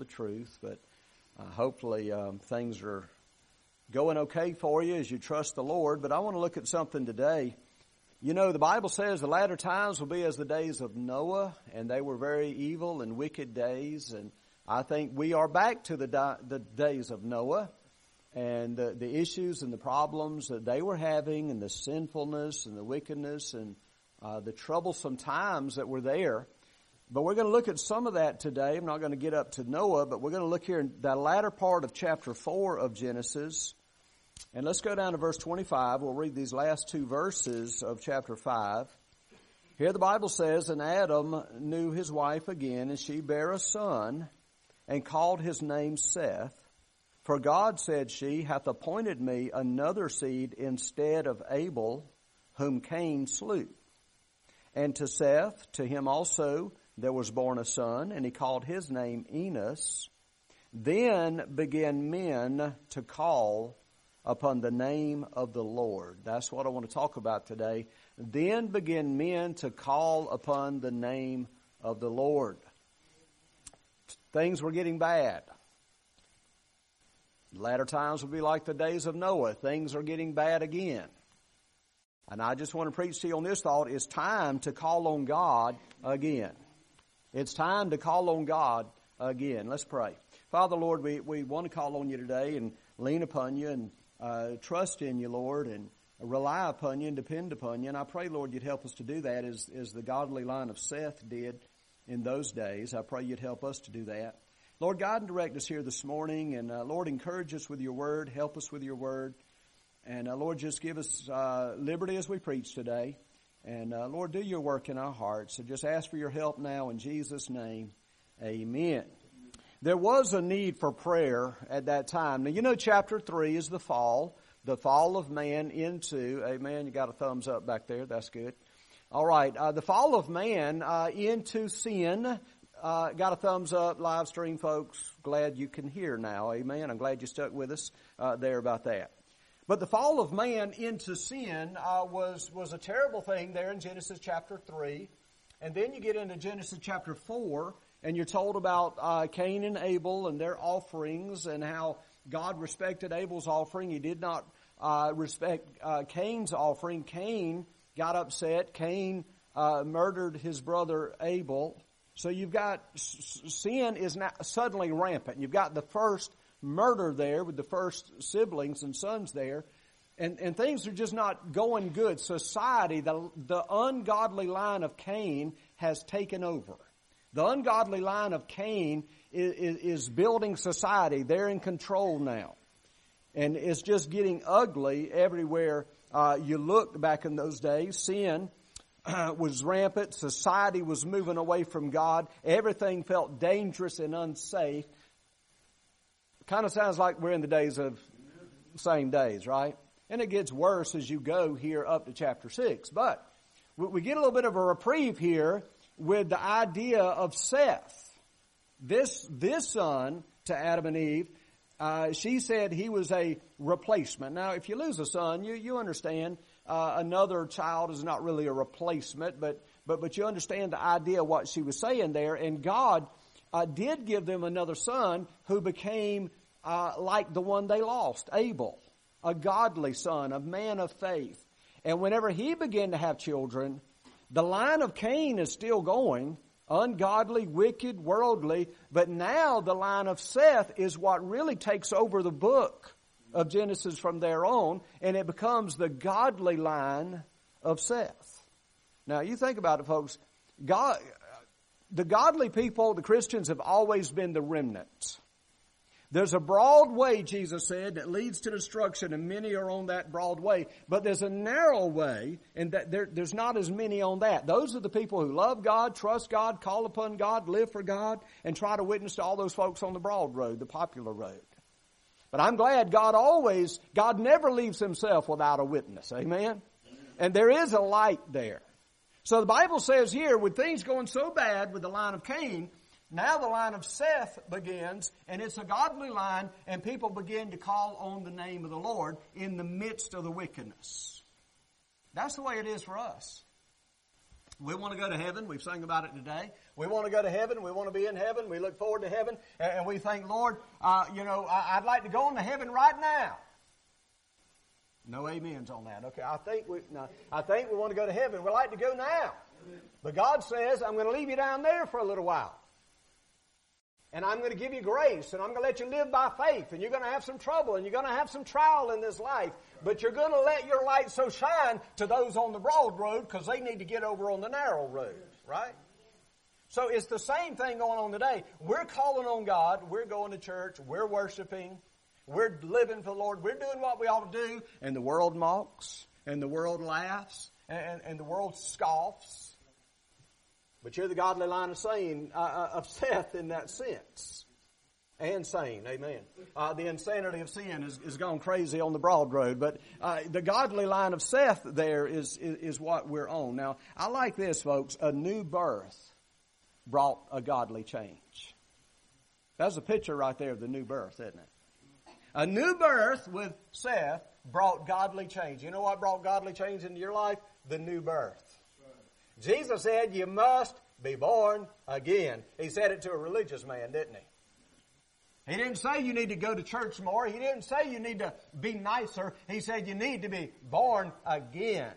truth. But hopefully things are going okay for you as you trust the Lord. But I want to look at something today. You know, the Bible says the latter times will be as the days of Noah, and they were very evil and wicked days. And I think we are back to the days of Noah and the issues and the problems that they were having, and the sinfulness and the wickedness and the troublesome times that were there. But we're going to look at some of that today. I'm not going to get up to Noah, but we're going to look here in the latter part of chapter 4 of Genesis. And let's go down to verse 25. We'll read these last two verses of chapter 5. Here the Bible says, "And Adam knew his wife again, and she bare a son, and called his name Seth. For God, said she, hath appointed me another seed instead of Abel, whom Cain slew. And to Seth, to him also there was born a son, and he called his name Enos. Then began men to call upon the name of the Lord." That's what I want to talk about today. Then began men to call upon the name of the Lord. Things were getting bad. Latter times will be like the days of Noah. Things are getting bad again. And I just want to preach to you on this thought. It's time to call on God again. It's time to call on God again. Let's pray. Father, Lord, we want to call on you today and lean upon you and trust in you, Lord, and rely upon you and depend upon you. And I pray, Lord, you'd help us to do that as the godly line of Seth did in those days. I pray you'd help us to do that. Lord, guide and direct us here this morning. And Lord, encourage us with your word. Help us with your word. And Lord, just give us liberty as we preach today. And Lord, do your work in our hearts. So just ask for your help now in Jesus' name. Amen. There was a need for prayer at that time. Now, you know, chapter 3 is the fall of man into, amen, you got a thumbs up back there, that's good. All right, the fall of man into sin, got a thumbs up, live stream folks, glad you can hear now, amen. I'm glad you stuck with us there about that. But the fall of man into sin was a terrible thing there in Genesis chapter 3. And then you get into Genesis chapter 4, and you're told about Cain and Abel and their offerings and how God respected Abel's offering. He did not respect Cain's offering. Cain got upset. Cain murdered his brother Abel. So you've got sin is now suddenly rampant. You've got the first murder there with the first siblings and sons there. And things are just not going good. Society, the ungodly line of Cain has taken over. The ungodly line of Cain is building society. They're in control now. And it's just getting ugly everywhere you look back in those days. Sin was rampant. Society was moving away from God. Everything felt dangerous and unsafe. Kind of sounds like we're in the days of same days, right? And it gets worse as you go here up to chapter 6. But we get a little bit of a reprieve here with the idea of Seth. This son to Adam and Eve, she said he was a replacement. Now, if you lose a son, you understand another child is not really a replacement, but you understand the idea of what she was saying there. And God did give them another son who became like the one they lost, Abel, a godly son, a man of faith. And whenever he began to have children, the line of Cain is still going, ungodly, wicked, worldly, but now the line of Seth is what really takes over the book of Genesis from there on, and it becomes the godly line of Seth. Now, you think about it, folks. The godly people, the Christians, have always been the remnant. There's a broad way, Jesus said, that leads to destruction, and many are on that broad way. But there's a narrow way, and that there's not as many on that. Those are the people who love God, trust God, call upon God, live for God, and try to witness to all those folks on the broad road, the popular road. But I'm glad God never leaves himself without a witness. Amen? And there is a light there. So the Bible says here, with things going so bad with the line of Cain, now the line of Seth begins, and it's a godly line, and people begin to call on the name of the Lord in the midst of the wickedness. That's the way it is for us. We want to go to heaven. We've sung about it today. We want to go to heaven. We want to be in heaven. We look forward to heaven. And we think, Lord, I'd like to go into heaven right now. No amens on that. Okay, I think we want to go to heaven. We like to go now. But God says, I'm going to leave you down there for a little while. And I'm going to give you grace, and I'm going to let you live by faith, and you're going to have some trouble, and you're going to have some trial in this life, but you're going to let your light so shine to those on the broad road because they need to get over on the narrow road, right? So it's the same thing going on today. We're calling on God, we're going to church, we're worshiping, we're living for the Lord, we're doing what we ought to do, and the world mocks, and the world laughs, and the world scoffs. But you're the godly line of Seth in that sense. And sane, amen. The insanity of sin is gone crazy on the broad road. But the godly line of Seth there is what we're on. Now, I like this, folks. A new birth brought a godly change. That's a picture right there of the new birth, isn't it? A new birth with Seth brought godly change. You know what brought godly change into your life? The new birth. Jesus said you must be born again. He said it to a religious man, didn't he? He didn't say you need to go to church more. He didn't say you need to be nicer. He said you need to be born again.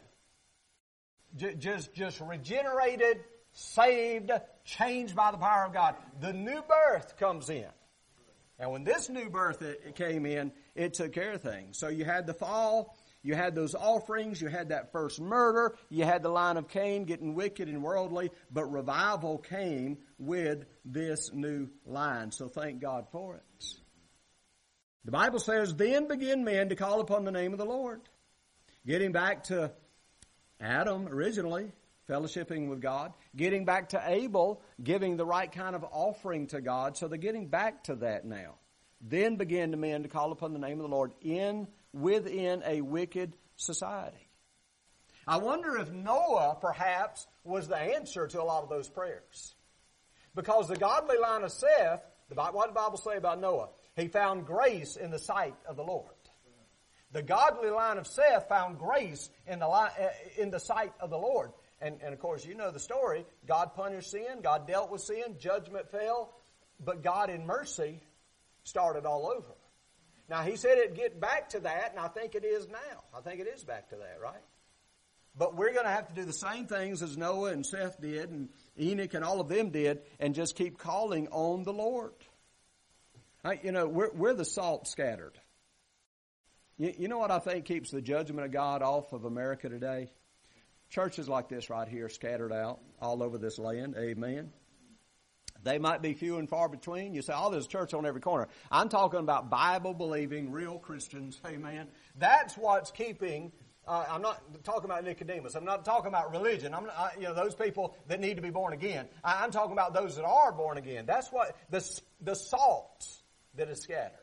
Just regenerated, saved, changed by the power of God. The new birth comes in. And when this new birth came in, it took care of things. So you had the fall. You had those offerings, you had that first murder, you had the line of Cain getting wicked and worldly, but revival came with this new line. So thank God for it. The Bible says, then begin men to call upon the name of the Lord. Getting back to Adam originally, fellowshipping with God. Getting back to Abel, giving the right kind of offering to God. So they're getting back to that now. Then begin the men to call upon the name of the Lord within a wicked society. I wonder if Noah perhaps was the answer to a lot of those prayers. Because the godly line of Seth, what did the Bible say about Noah? He found grace in the sight of the Lord. The godly line of Seth found grace in the sight of the Lord. And of course, you know the story. God punished sin. God dealt with sin. Judgment fell. But God in mercy started all over. Now, he said it'd get back to that, and I think it is now. I think it is back to that, right? But we're going to have to do the same things as Noah and Seth did, and Enoch and all of them did, and just keep calling on the Lord. We're the salt scattered. You know what I think keeps the judgment of God off of America today? Churches like this right here scattered out all over this land. Amen. They might be few and far between. You say, oh, there's a church on every corner. I'm talking about Bible-believing, real Christians. Amen. That's what's keeping, I'm not talking about Nicodemus. I'm not talking about religion. Those people that need to be born again. I'm talking about those that are born again. That's what, the salt that is scattered.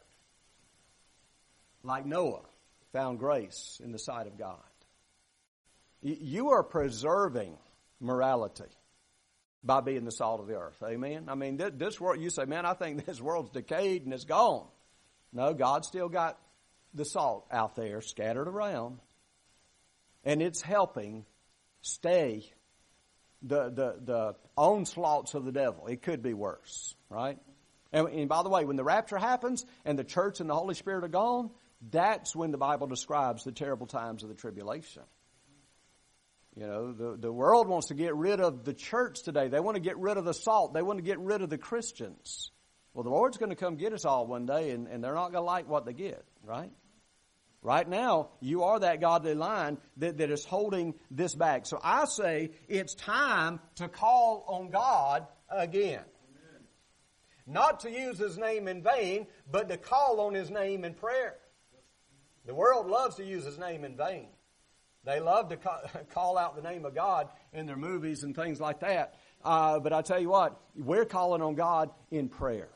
Like Noah found grace in the sight of God. You are preserving morality by being the salt of the earth. Amen? I mean, this world, you say, man, I think this world's decayed and it's gone. No, God's still got the salt out there scattered around. And it's helping stay the onslaughts of the devil. It could be worse, right? And by the way, when the rapture happens and the church and the Holy Spirit are gone, that's when the Bible describes the terrible times of the tribulation. You know, the world wants to get rid of the church today. They want to get rid of the salt. They want to get rid of the Christians. Well, the Lord's going to come get us all one day, and they're not going to like what they get, right? Right now, you are that godly line that is holding this back. So I say it's time to call on God again. Amen. Not to use His name in vain, but to call on His name in prayer. The world loves to use His name in vain. They love to call out the name of God in their movies and things like that. But I tell you what, we're calling on God in prayer.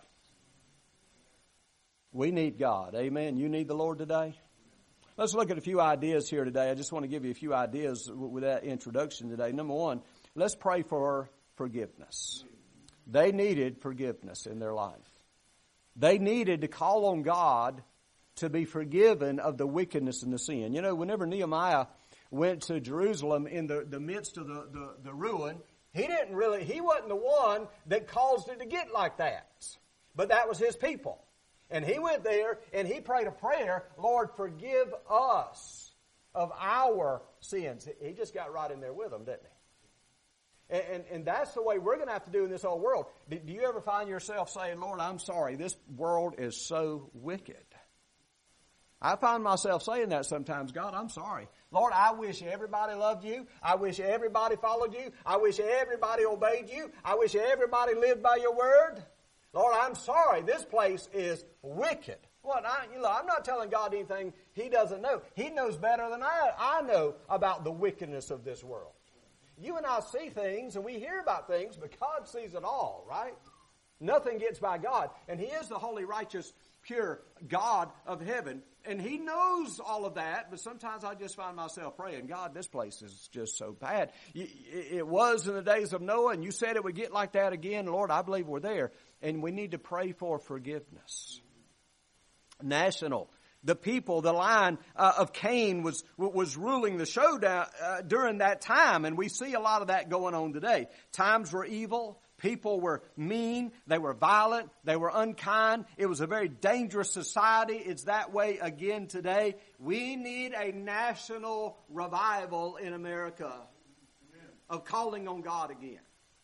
We need God. Amen. You need the Lord today? Let's look at a few ideas here today. I just want to give you a few ideas with that introduction today. Number one, let's pray for forgiveness. They needed forgiveness in their life. They needed to call on God to be forgiven of the wickedness and the sin. You know, whenever Nehemiah went to Jerusalem in the midst of the ruin, he wasn't the one that caused it to get like that. But that was his people. And he went there and he prayed a prayer, Lord, forgive us of our sins. He just got right in there with them, didn't he? And that's the way we're going to have to do in this whole world. Do you ever find yourself saying, Lord, I'm sorry, this world is so wicked? I find myself saying that sometimes. God, I'm sorry. Lord, I wish everybody loved you. I wish everybody followed you. I wish everybody obeyed you. I wish everybody lived by your word. Lord, I'm sorry. This place is wicked. Well, I'm not telling God anything He doesn't know. He knows better than I know about the wickedness of this world. You and I see things and we hear about things, but God sees it all, right? Nothing gets by God. And He is the holy, righteous, pure God of heaven. And He knows all of that, but sometimes I just find myself praying, God, this place is just so bad. It was in the days of Noah, and you said it would get like that again. Lord, I believe we're there. And we need to pray for forgiveness. National. The people, the line of Cain was ruling the show during that time, and we see a lot of that going on today. Times were evil. People were mean. They were violent. They were unkind. It was a very dangerous society. It's that way again today. We need a national revival in America of calling on God again.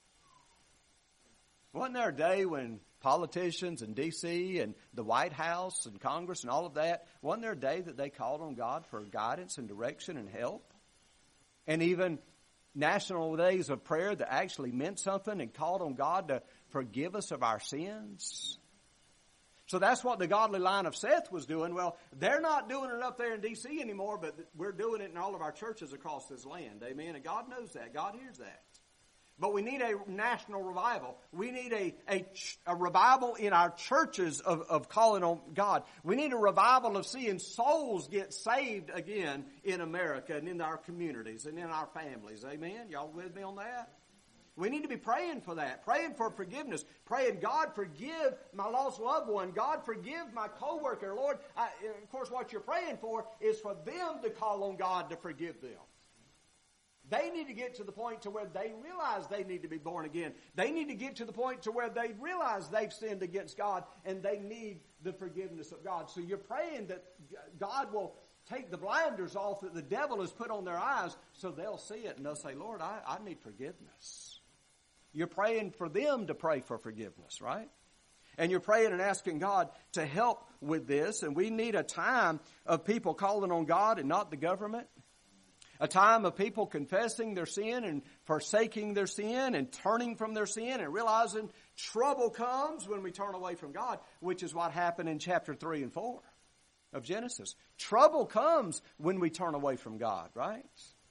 Wasn't there a day when politicians in D.C. and the White House and Congress and all of that, wasn't there a day that they called on God for guidance and direction and help? And even national days of prayer that actually meant something and called on God to forgive us of our sins? So that's what the godly line of Seth was doing. Well, they're not doing it up there in D.C. anymore, but we're doing it in all of our churches across this land. Amen? And God knows that. God hears that. But we need a national revival. We need a revival in our churches of calling on God. We need a revival of seeing souls get saved again in America and in our communities and in our families. Amen? Y'all with me on that? We need to be praying for that. Praying for forgiveness. Praying, God, forgive my lost loved one. God, forgive my coworker. Lord, of course, what you're praying for is for them to call on God to forgive them. They need to get to the point to where they realize they need to be born again. They need to get to the point to where they realize they've sinned against God and they need the forgiveness of God. So you're praying that God will take the blinders off that the devil has put on their eyes so they'll see it and they'll say, Lord, I need forgiveness. You're praying for them to pray for forgiveness, right? And you're praying and asking God to help with this. And we need a time of people calling on God and not the government. A time of people confessing their sin and forsaking their sin and turning from their sin and realizing trouble comes when we turn away from God, which is what happened in chapter 3 and 4 of Genesis. Trouble comes when we turn away from God, right?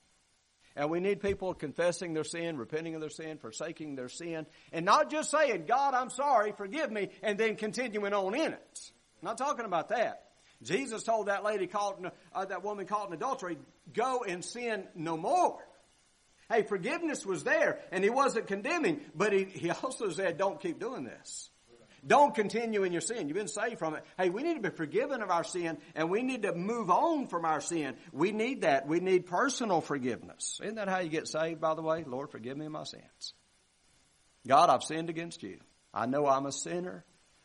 And we need people confessing their sin, repenting of their sin, forsaking their sin, and not just saying, God, I'm sorry, forgive me, and then continuing on in it. I'm not talking about that. Jesus told that lady that woman caught in adultery, go and sin no more. Hey, forgiveness was there, and He wasn't condemning, but he also said, don't keep doing this. Don't continue in your sin. You've been saved from it. Hey, we need to be forgiven of our sin, and we need to move on from our sin. We need that. We need personal forgiveness. Isn't that how you get saved, by the way? Lord, forgive me of my sins. God, I've sinned against you. I know I'm a sinner.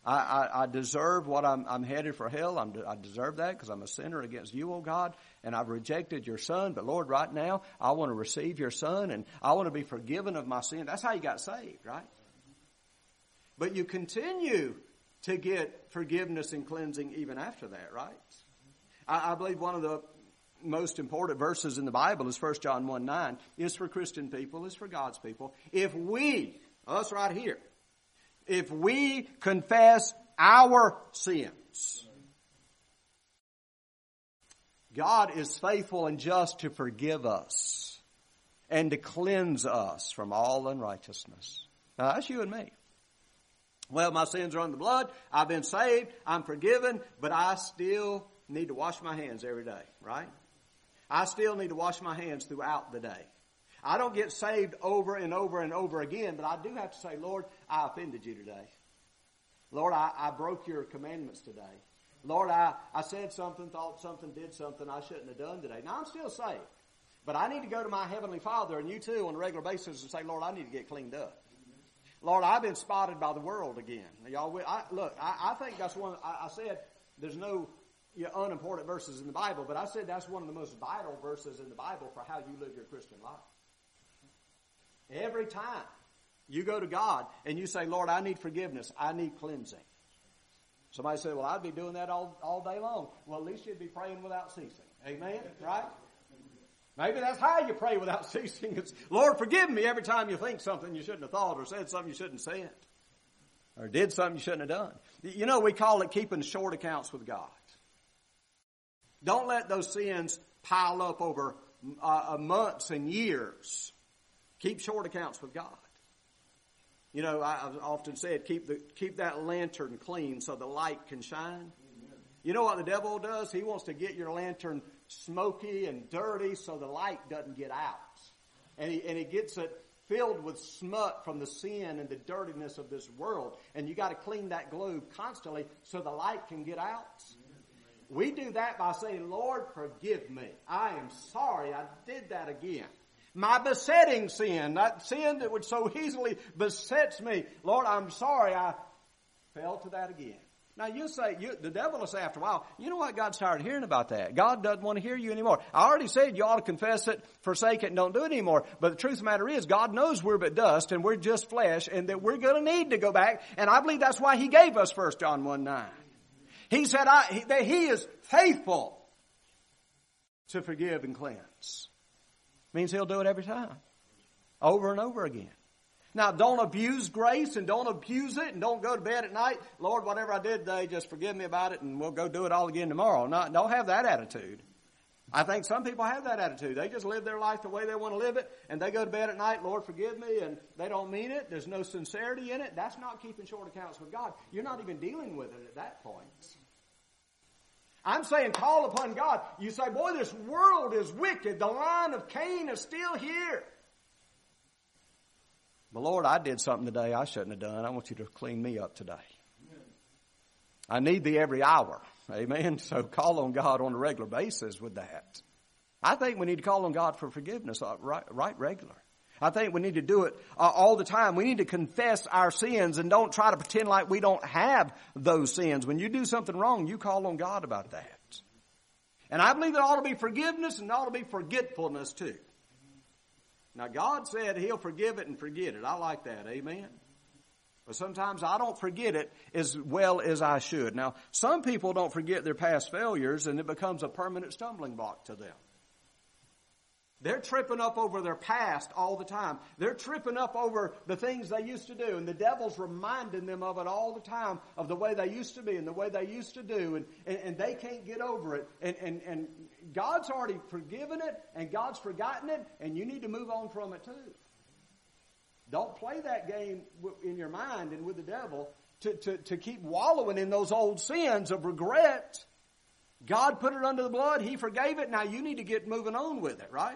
I deserve what I'm headed for hell. I deserve that because I'm a sinner against you, oh God, and I've rejected your Son. But Lord, right now, I want to receive your Son, and I want to be forgiven of my sin. That's how you got saved, right? But you continue to get forgiveness and cleansing even after that, right? I believe one of the most important verses in the Bible is 1 John 1:9. It's for Christian people. It's for God's people. If we, us right here, if we confess our sins, God is faithful and just to forgive us and to cleanse us from all unrighteousness. Now, that's you and me. Well, my sins are under the blood. I've been saved. I'm forgiven. But I still need to wash my hands every day, right? I still need to wash my hands throughout the day. I don't get saved over and over and over again, but I do have to say, Lord, I offended you today. Lord, I broke your commandments today. Lord, I said something, thought something, did something I shouldn't have done today. Now, I'm still saved. But I need to go to my Heavenly Father, and you too, on a regular basis, and say, Lord, I need to get cleaned up. Lord, I've been spotted by the world again. Y'all, I think that's one. I said there's no unimportant verses in the Bible, but I said that's one of the most vital verses in the Bible for how you live your Christian life. Every time you go to God and you say, Lord, I need forgiveness, I need cleansing. Somebody said, well, I'd be doing that all day long. Well, at least you'd be praying without ceasing. Amen? Right? Maybe that's how you pray without ceasing. It's, Lord, forgive me every time you think something you shouldn't have thought or said something you shouldn't have said or did something you shouldn't have done. You know, we call it keeping short accounts with God. Don't let those sins pile up over months and years. Keep short accounts with God. You know, I've often said, keep that lantern clean so the light can shine. You know what the devil does? He wants to get your lantern smoky and dirty so the light doesn't get out. And he gets it filled with smut from the sin and the dirtiness of this world. And you got to clean that globe constantly so the light can get out. We do that by saying, Lord, forgive me. I am sorry I did that again. My besetting sin, that sin that would so easily besets me. Lord, I'm sorry I fell to that again. Now you say, the devil will say after a while, you know what, God's tired of hearing about that. God doesn't want to hear you anymore. I already said you ought to confess it, forsake it, and don't do it anymore. But the truth of the matter is, God knows we're but dust and we're just flesh and that we're going to need to go back. And I believe that's why He gave us 1 John 1:9. He said that He is faithful to forgive and cleanse. Means He'll do it every time. Over and over again. Now, don't abuse grace and don't abuse it and don't go to bed at night. Lord, whatever I did today, just forgive me about it and we'll go do it all again tomorrow. No, don't have that attitude. I think some people have that attitude. They just live their life the way they want to live it and they go to bed at night, Lord, forgive me, and they don't mean it. There's no sincerity in it. That's not keeping short accounts with God. You're not even dealing with it at that point. I'm saying call upon God. You say, boy, this world is wicked. The line of Cain is still here. But Lord, I did something today I shouldn't have done. I want you to clean me up today. I need Thee every hour. Amen. So call on God on a regular basis with that. I think we need to call on God for forgiveness right regular. I think we need to do it all the time. We need to confess our sins and don't try to pretend like we don't have those sins. When you do something wrong, you call on God about that. And I believe there ought to be forgiveness and there ought to be forgetfulness too. Now, God said He'll forgive it and forget it. I like that. Amen. But sometimes I don't forget it as well as I should. Now, some people don't forget their past failures and it becomes a permanent stumbling block to them. They're tripping up over their past all the time. They're tripping up over the things they used to do. And the devil's reminding them of it all the time, of the way they used to be and the way they used to do. And they can't get over it. And God's already forgiven it and God's forgotten it. And you need to move on from it too. Don't play that game in your mind and with the devil to keep wallowing in those old sins of regret. God put it under the blood. He forgave it. Now you need to get moving on with it, right?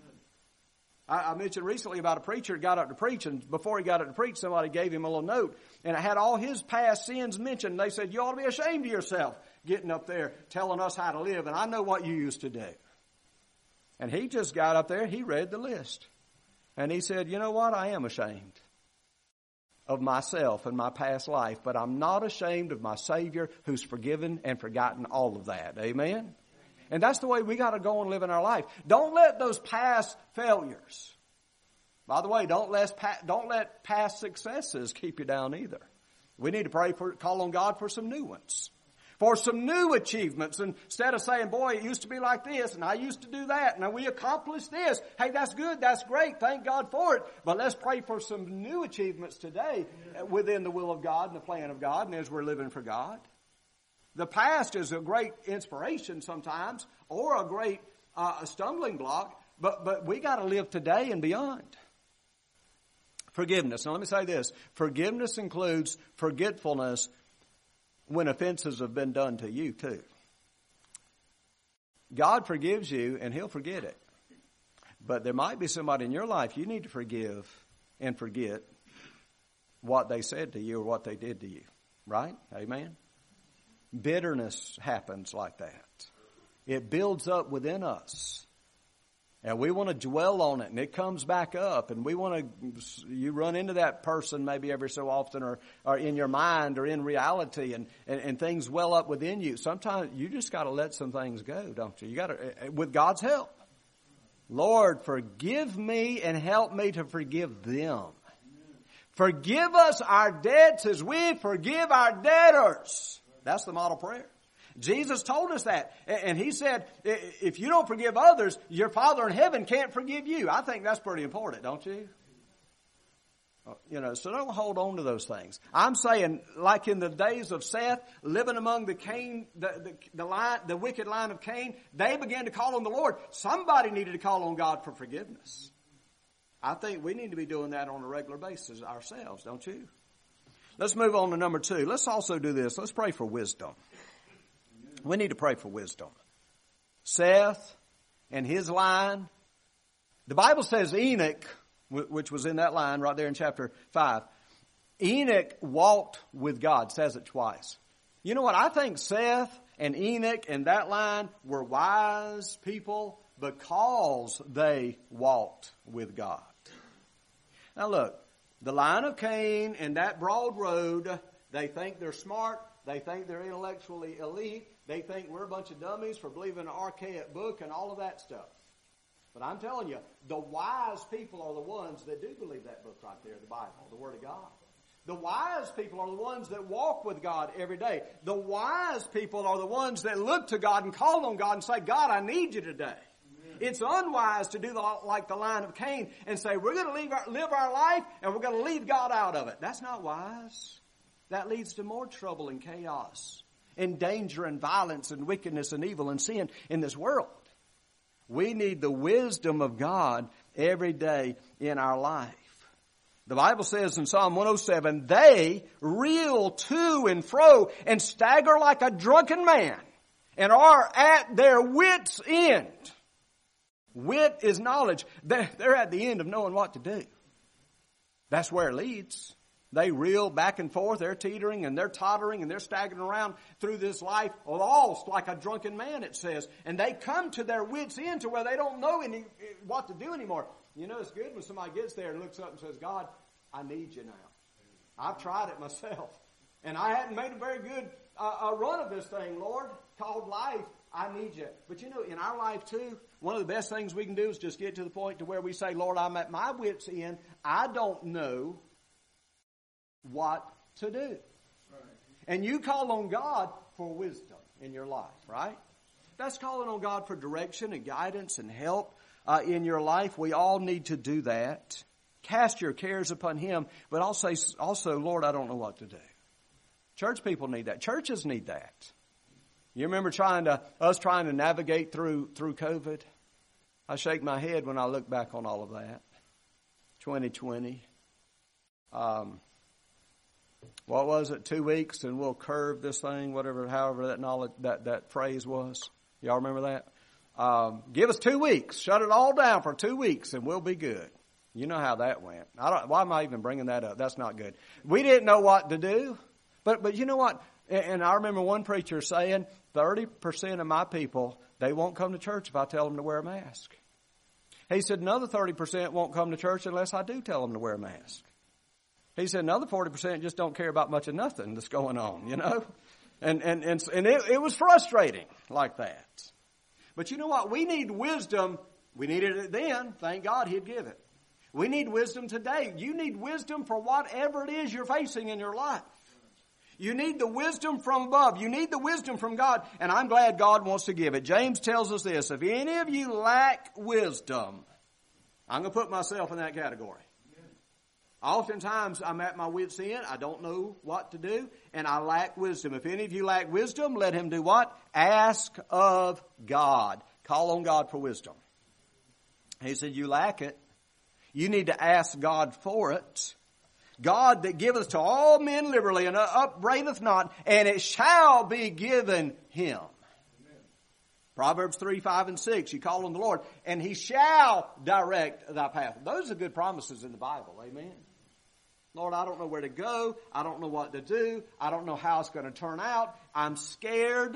I mentioned recently about a preacher that got up to preach, and before he got up to preach, somebody gave him a little note, and it had all his past sins mentioned. They said, you ought to be ashamed of yourself getting up there telling us how to live, and I know what you used to do. And he just got up there, he read the list. And he said, you know what? I am ashamed of myself and my past life, but I'm not ashamed of my Savior who's forgiven and forgotten all of that. Amen? And that's the way we got to go and live in our life. Don't let those past failures, by the way, don't let past successes keep you down either. We need to call on God for some new ones. For some new achievements, instead of saying, boy, it used to be like this, and I used to do that, and we accomplished this. Hey, that's good, that's great, thank God for it. But let's pray for some new achievements today within the will of God and the plan of God, and as we're living for God. The past is a great inspiration sometimes, or a great stumbling block, but we got to live today and beyond. Forgiveness. Now let me say this. Forgiveness includes forgetfulness when offenses have been done to you too. God forgives you and He'll forget it. But there might be somebody in your life you need to forgive and forget what they said to you or what they did to you. Right? Amen? Bitterness happens like that. It builds up within us. And we want to dwell on it, and it comes back up, and you run into that person maybe every so often, or in your mind, or in reality, and things well up within you. Sometimes you just got to let some things go, don't you? You got to, with God's help. Lord, forgive me and help me to forgive them. Forgive us our debts as we forgive our debtors. That's the model prayer. Jesus told us that. And He said, if you don't forgive others, your Father in heaven can't forgive you. I think that's pretty important, don't you? So don't hold on to those things. I'm saying, like in the days of Seth, living among the wicked line of Cain, they began to call on the Lord. Somebody needed to call on God for forgiveness. I think we need to be doing that on a regular basis ourselves, don't you? Let's move on to number 2. Let's also do this. Let's pray for wisdom. We need to pray for wisdom. Seth and his line. The Bible says Enoch, which was in that line right there in chapter 5. Enoch walked with God, says it twice. You know what? I think Seth and Enoch and that line were wise people because they walked with God. Now look, the line of Cain and that broad road, they think they're smart. They think they're intellectually elite. They think we're a bunch of dummies for believing an archaic book and all of that stuff. But I'm telling you, the wise people are the ones that do believe that book right there, the Bible, the Word of God. The wise people are the ones that walk with God every day. The wise people are the ones that look to God and call on God and say, God, I need you today. Amen. It's unwise to do like the line of Cain and say, we're going to live our life and we're going to leave God out of it. That's not wise. That leads to more trouble and chaos and danger and violence and wickedness and evil and sin in this world. We need the wisdom of God every day in our life. The Bible says in Psalm 107, they reel to and fro and stagger like a drunken man and are at their wits' end. Wit is knowledge. They're at the end of knowing what to do. That's where it leads. They reel back and forth. They're teetering and they're tottering and they're staggering around through this life lost like a drunken man, it says. And they come to their wits' end to where they don't know what to do anymore. You know, it's good when somebody gets there and looks up and says, God, I need you now. I've tried it myself. And I hadn't made a very good run of this thing, Lord, called life. I need you. But you know, in our life too, one of the best things we can do is just get to the point to where we say, Lord, I'm at my wits' end. I don't know what to do. Right. And you call on God for wisdom in your life, right? That's calling on God for direction and guidance and help in your life. We all need to do that. Cast your cares upon Him, but also, Lord, I don't know what to do. Church people need that. Churches need that. You remember us trying to navigate through COVID? I shake my head when I look back on all of that. 2020. What was it? 2 weeks and we'll curve this thing, however that phrase was. Y'all remember that? Give us 2 weeks. Shut it all down for 2 weeks and we'll be good. You know how that went. Why am I even bringing that up? That's not good. We didn't know what to do. But you know what? And I remember one preacher saying, 30% of my people, they won't come to church if I tell them to wear a mask. He said another 30% won't come to church unless I do tell them to wear a mask. He said another 40% just don't care about much of nothing that's going on, you know. And it was frustrating like that. But you know what? We need wisdom. We needed it then. Thank God He'd give it. We need wisdom today. You need wisdom for whatever it is you're facing in your life. You need the wisdom from above. You need the wisdom from God. And I'm glad God wants to give it. James tells us this. If any of you lack wisdom, I'm going to put myself in that category. Oftentimes I'm at my wit's end. I don't know what to do. And I lack wisdom. If any of you lack wisdom, let him do what? Ask of God. Call on God for wisdom. He said, you lack it. You need to ask God for it. God that giveth to all men liberally and upbraideth not, and it shall be given him. Amen. Proverbs 3, 5, and 6. You call on the Lord, and He shall direct thy path. Those are good promises in the Bible. Amen. Lord, I don't know where to go. I don't know what to do. I don't know how it's going to turn out. I'm scared.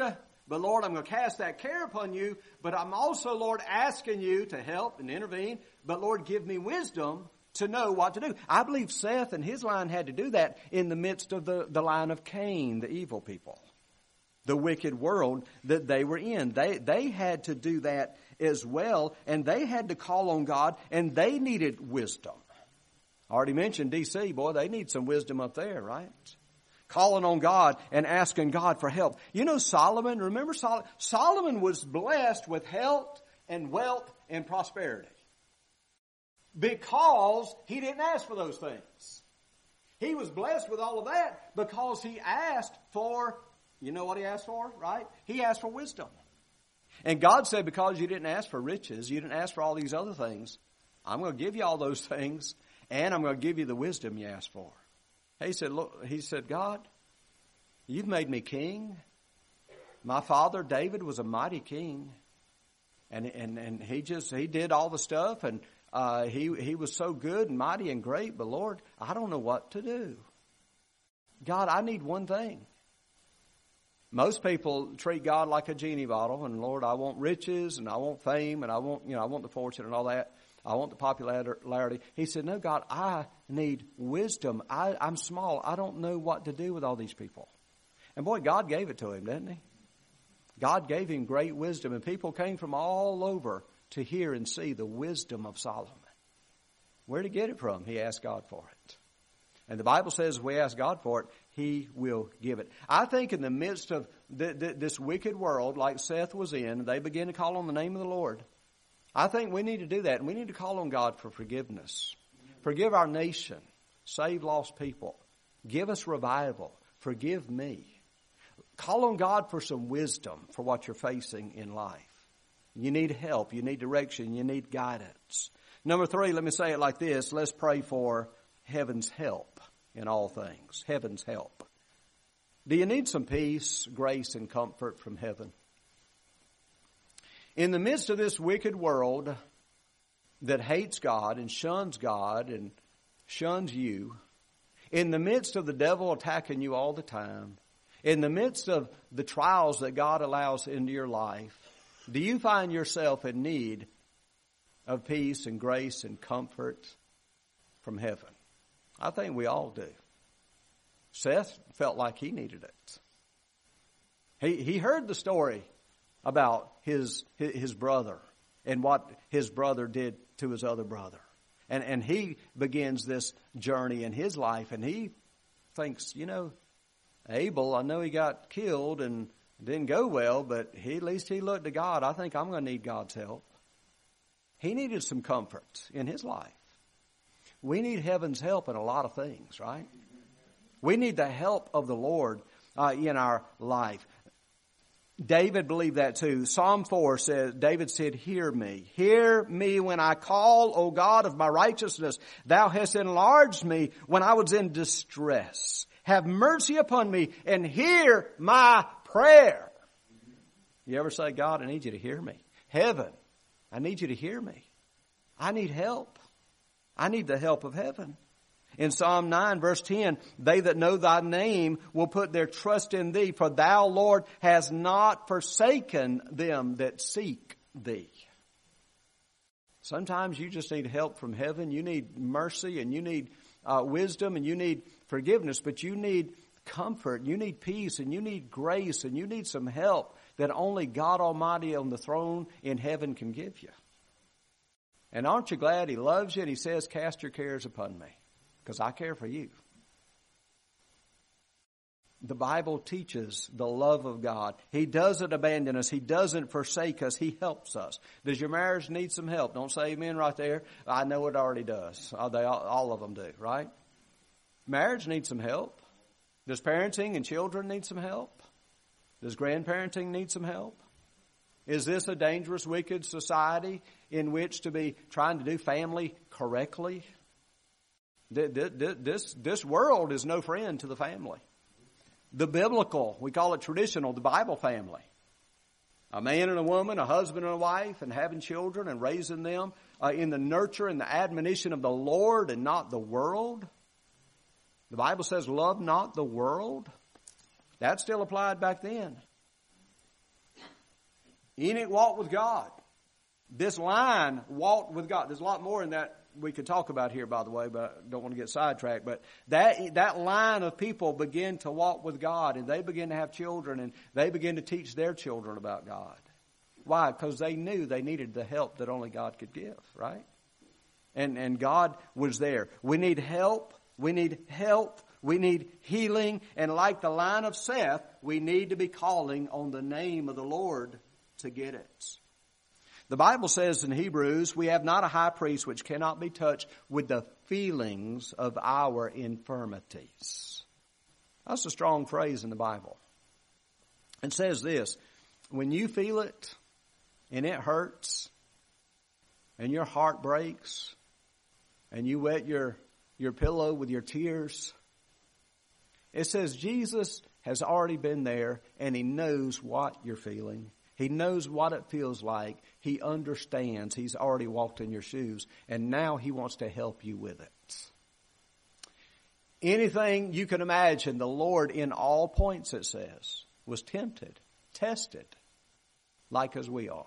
But Lord, I'm going to cast that care upon you. But I'm also, Lord, asking you to help and intervene. But Lord, give me wisdom to know what to do. I believe Seth and his line had to do that in the midst of the line of Cain, the evil people. The wicked world that they were in. They had to do that as well. And they had to call on God. And they needed wisdom. I already mentioned D.C. Boy, they need some wisdom up there, right? Calling on God and asking God for help. You know Solomon, remember Solomon? Solomon was blessed with health and wealth and prosperity. Because he didn't ask for those things. He was blessed with all of that because he asked for, you know what he asked for, right? He asked for wisdom. And God said, because you didn't ask for riches, you didn't ask for all these other things, I'm going to give you all those things, and I'm going to give you the wisdom you asked for. He said, God, you've made me king. My father David was a mighty king. And he did all the stuff, and he was so good and mighty and great, but Lord, I don't know what to do. God, I need one thing. Most people treat God like a genie bottle, and Lord, I want riches, and I want fame, and I want the fortune and all that. I want the popularity. He said, no, God, I need wisdom. I'm small. I don't know what to do with all these people. And boy, God gave it to him, didn't he? God gave him great wisdom, and people came from all over to hear and see the wisdom of Solomon. Where did he get it from? He asked God for it. And the Bible says if we ask God for it, He will give it. I think in the midst of this wicked world like Seth was in, they began to call on the name of the Lord. I think we need to do that, and we need to call on God for forgiveness. Forgive our nation. Save lost people. Give us revival. Forgive me. Call on God for some wisdom for what you're facing in life. You need help. You need direction. You need guidance. Number 3, let me say it like this. Let's pray for heaven's help in all things. Heaven's help. Do you need some peace, grace, and comfort from heaven? In the midst of this wicked world that hates God and shuns you, in the midst of the devil attacking you all the time, in the midst of the trials that God allows into your life, do you find yourself in need of peace and grace and comfort from heaven? I think we all do. Seth felt like he needed it. He heard the story about his brother and what his brother did to his other brother. And he begins this journey in his life, and he thinks, Abel, I know he got killed and didn't go well, but at least he looked to God. I think I'm going to need God's help. He needed some comfort in his life. We need heaven's help in a lot of things, right? We need the help of the Lord in our life. David believed that too. Psalm 4 says, David said, hear me when I call, O God of my righteousness. Thou hast enlarged me when I was in distress. Have mercy upon me and hear my prayer. You ever say, God, I need you to hear me? Heaven, I need you to hear me. I need help. I need the help of heaven. In Psalm 9, verse 10, they that know thy name will put their trust in thee, for thou, Lord, hast not forsaken them that seek thee. Sometimes you just need help from heaven. You need mercy, and you need wisdom, and you need forgiveness, but you need comfort, you need peace, and you need grace, and you need some help that only God Almighty on the throne in heaven can give you. And aren't you glad He loves you, and He says, cast your cares upon me, because I care for you. The Bible teaches the love of God. He doesn't abandon us. He doesn't forsake us. He helps us. Does your marriage need some help? Don't say amen right there. I know it already does. All of them do, right? Marriage needs some help. Does parenting and children need some help? Does grandparenting need some help? Is this a dangerous, wicked society in which to be trying to do family correctly? This world is no friend to the family. The biblical, we call it traditional, the Bible family. A man and a woman, a husband and a wife, and having children and raising them in the nurture and the admonition of the Lord and not the world. The Bible says, love not the world. That still applied back then. Enoch walked with God. This line walked with God. There's a lot more in that we could talk about here, by the way, but I don't want to get sidetracked. But that line of people began to walk with God, and they began to have children, and they began to teach their children about God. Why? Because they knew they needed the help that only God could give, right? And God was there. We need help. We need help. We need healing. And like the line of Seth, we need to be calling on the name of the Lord to get it. The Bible says in Hebrews, we have not a high priest which cannot be touched with the feelings of our infirmities. That's a strong phrase in the Bible. It says this, when you feel it and it hurts and your heart breaks and you wet your pillow with your tears, it says Jesus has already been there and He knows what you're feeling. He knows what it feels like. He understands. He's already walked in your shoes. And now He wants to help you with it. Anything you can imagine, the Lord in all points, it says, was tempted, tested, like as we are.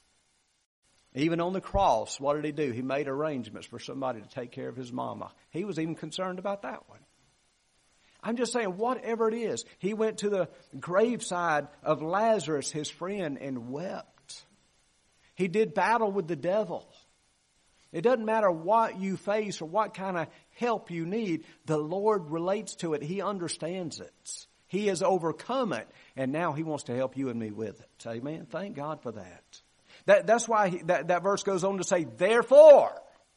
Even on the cross, what did He do? He made arrangements for somebody to take care of His mama. He was even concerned about that one. I'm just saying, whatever it is, He went to the graveside of Lazarus, his friend, and wept. He did battle with the devil. It doesn't matter what you face or what kind of help you need. The Lord relates to it. He understands it. He has overcome it. And now He wants to help you and me with it. Amen. Thank God for that. That's why that verse goes on to say, therefore,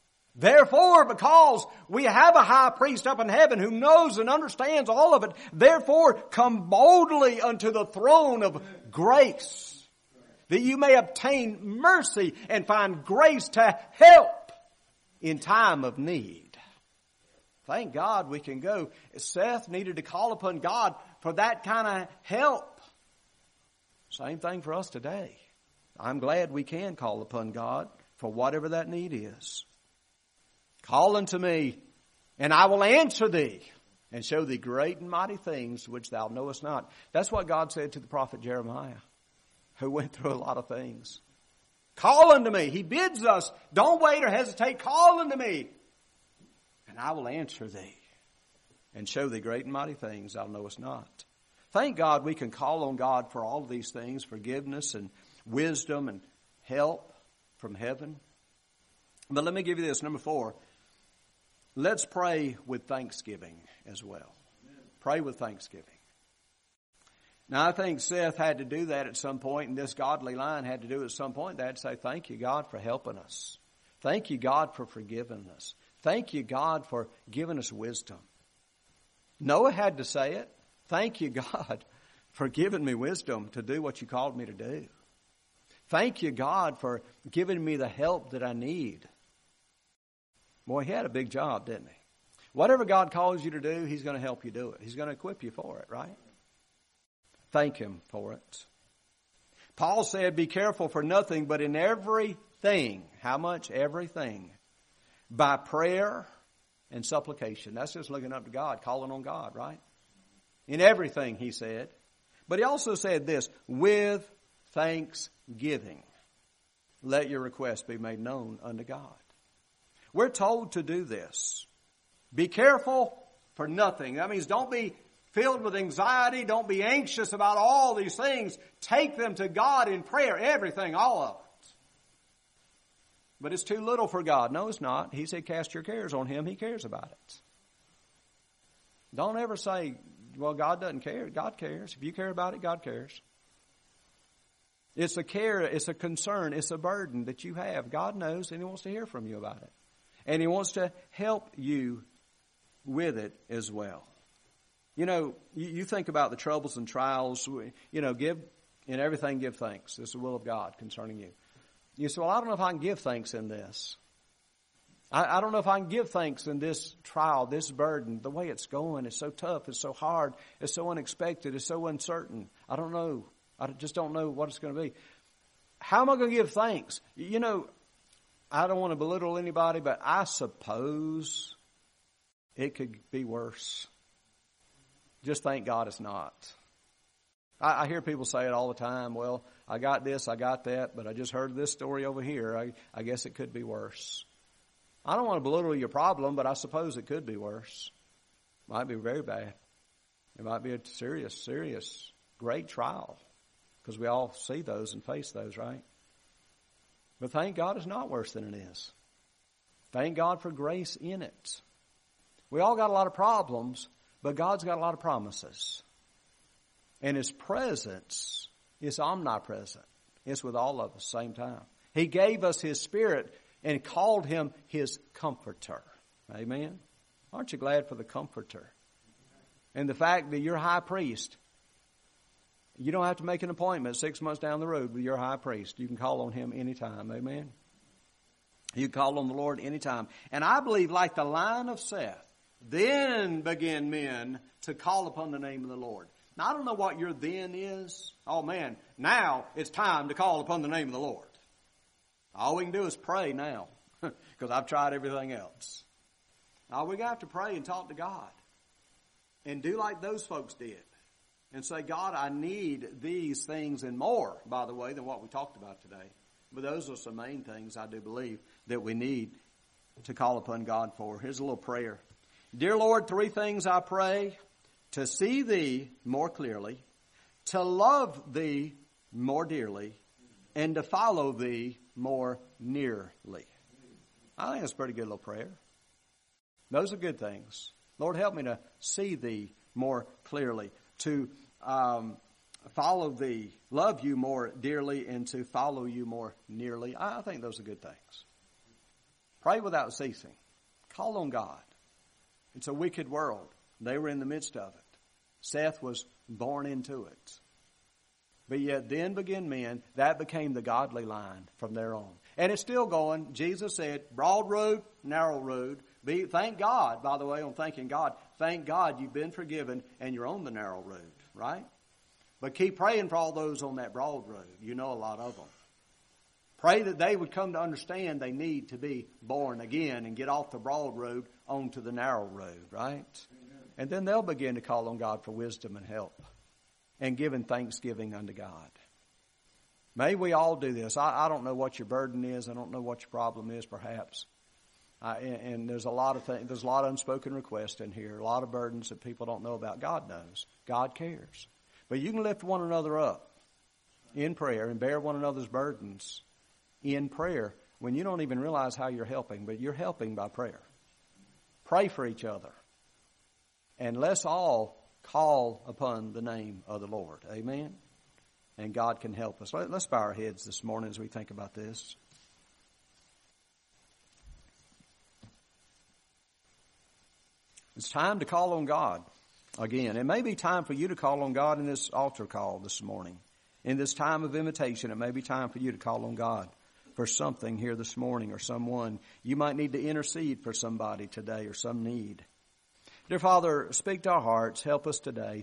because we have a high priest up in heaven who knows and understands all of it, therefore come boldly unto the throne of grace, that you may obtain mercy and find grace to help in time of need. Thank God we can go. Seth needed to call upon God for that kind of help. Same thing for us today. I'm glad we can call upon God for whatever that need is. Call unto me, and I will answer thee, and show thee great and mighty things which thou knowest not. That's what God said to the prophet Jeremiah, who went through a lot of things. Call unto me. He bids us, don't wait or hesitate, call unto me, and I will answer thee, and show thee great and mighty things thou knowest not. Thank God we can call on God for all of these things, forgiveness and wisdom and help from heaven. But let me give you this, number 4. Let's pray with thanksgiving as well. Amen. Pray with thanksgiving. Now, I think Seth had to do that at some point, and this godly line had to do it at some point. They had to say, thank you, God, for helping us. Thank you, God, for forgiving us. Thank you, God, for giving us wisdom. Noah had to say it. Thank you, God, for giving me wisdom to do what you called me to do. Thank you, God, for giving me the help that I need. Boy, he had a big job, didn't he? Whatever God calls you to do, He's going to help you do it. He's going to equip you for it, right? Thank Him for it. Paul said, be careful for nothing, but in everything. How much? Everything. By prayer and supplication. That's just looking up to God, calling on God, right? In everything, he said. But he also said this, with thanksgiving, let your requests be made known unto God. We're told to do this. Be careful for nothing. That means don't be filled with anxiety. Don't be anxious about all these things. Take them to God in prayer. Everything, all of it. But it's too little for God. No, it's not. He said, cast your cares on Him. He cares about it. Don't ever say, well, God doesn't care. God cares. If you care about it, God cares. It's a care, it's a concern, it's a burden that you have. God knows, and He wants to hear from you about it. And He wants to help you with it as well. You know, you think about the troubles and trials, you know, give in everything give thanks. This is the will of God concerning you. You say, well, I don't know if I can give thanks in this. I don't know if I can give thanks in this trial, this burden, the way it's going. It's so tough, it's so hard, it's so unexpected, it's so uncertain. I don't know. I just don't know what it's going to be. How am I going to give thanks? You know, I don't want to belittle anybody, but I suppose it could be worse. Just thank God it's not. I hear people say it all the time. Well, I got this, I got that, but I just heard this story over here. I guess it could be worse. I don't want to belittle your problem, but I suppose it could be worse. Might be very bad. It might be a serious, great trial. Because we all see those and face those, right? But thank God it's not worse than it is. Thank God for grace in it. We all got a lot of problems, but God's got a lot of promises. And His presence is omnipresent. It's with all of us at the same time. He gave us His Spirit and called Him His Comforter. Amen? Aren't you glad for the Comforter? And the fact that your high priest, you don't have to make an appointment 6 months down the road with your high priest. You can call on Him anytime. Amen? You can call on the Lord anytime. And I believe, like the line of Seth, then began men to call upon the name of the Lord. Now, I don't know what your then is. Oh, man, now it's time to call upon the name of the Lord. All we can do is pray now, because I've tried everything else. Now, we got to pray and talk to God and do like those folks did and say, God, I need these things and more, by the way, than what we talked about today. But those are some main things I do believe that we need to call upon God for. Here's a little prayer. Dear Lord, 3 things I pray: to see Thee more clearly, to love Thee more dearly, and to follow Thee more nearly. I think that's a pretty good little prayer. Those are good things. Lord, help me to see Thee more clearly, to follow Thee, love You more dearly, and to follow You more nearly. I think those are good things. Pray without ceasing. Call on God. It's a wicked world. They were in the midst of it. Seth was born into it. But yet then began men. That became the godly line from there on. And it's still going. Jesus said, broad road, narrow road. Thank God, by the way, on thanking God, thank God you've been forgiven and you're on the narrow road, right? But keep praying for all those on that broad road. You know a lot of them. Pray that they would come to understand they need to be born again and get off the broad road onto the narrow road, right? Amen. And then they'll begin to call on God for wisdom and help and giving thanksgiving unto God. May we all do this. I don't know what your burden is. I don't know what your problem is, perhaps. And there's a lot of things. There's a lot of unspoken requests in here. A lot of burdens that people don't know about. God knows. God cares. But you can lift one another up in prayer and bear one another's burdens in prayer when you don't even realize how you're helping, but you're helping by prayer. Pray for each other. And let's all call upon the name of the Lord. Amen? And God can help us. Let's bow our heads this morning as we think about this. It's time to call on God again. It may be time for you to call on God in this altar call this morning. In this time of invitation, it may be time for you to call on God for something here this morning or someone. You might need to intercede for somebody today or some need. Dear Father, speak to our hearts. Help us today